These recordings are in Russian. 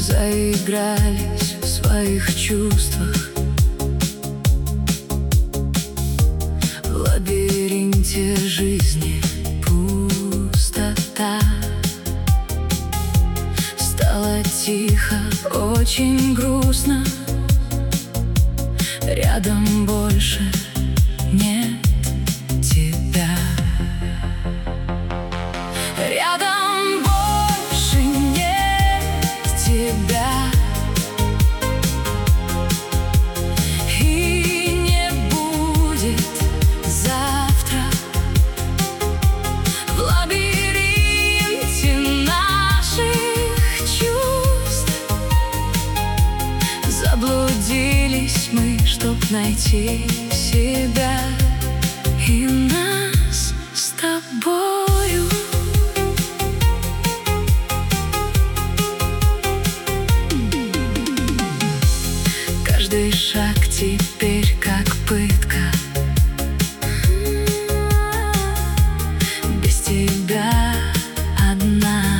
заигрались в своих чувствах. В лабиринте жизни пустота. Стало тихо, очень грустно. Рядом больше нет тебя. Рядом больше нет тебя. И не будет завтра. В лабиринте наших чувств заблудились мы, чтоб найти себя и нас с тобою. Каждый шаг теперь как пытка. Без тебя одна.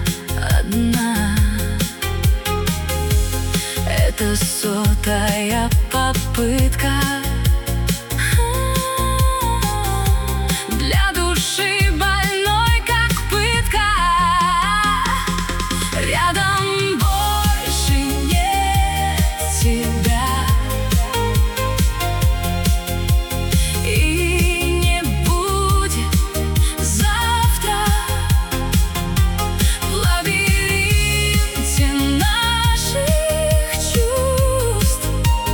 Это 100-я попытка. Для души больной как пытка. Рядом больше нет тебя. И не будет завтра. В лабиринте наших чувств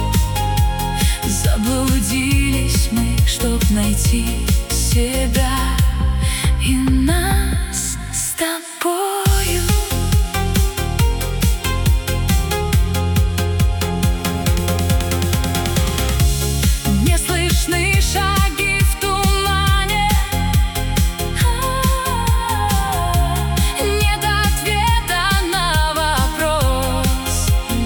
заблудились мы, чтоб найти себя и нас с тобою. Не слышны шаги в тумане. Нет ответа на вопрос.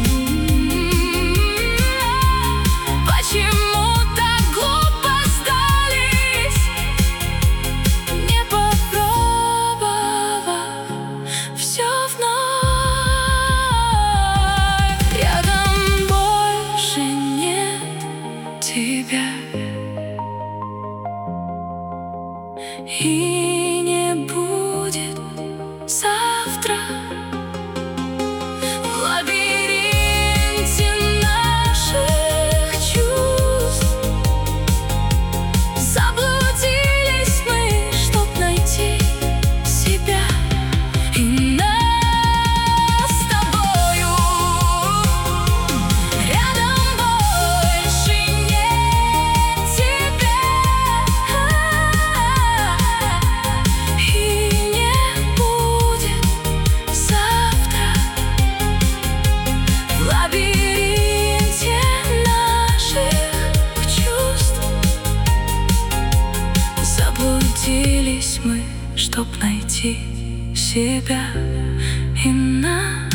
Почему так глупо сдались, не попробовав все вновь? Рядом больше нет тебя. И не будет завтра. В лабиринте наших чувств заблудились мы, чтоб найти себя и нас с тобою. Рядом больше нет тебя. И не будет завтра. В лабиринте наших чувств заблудились мы, чтоб найти себя и нас.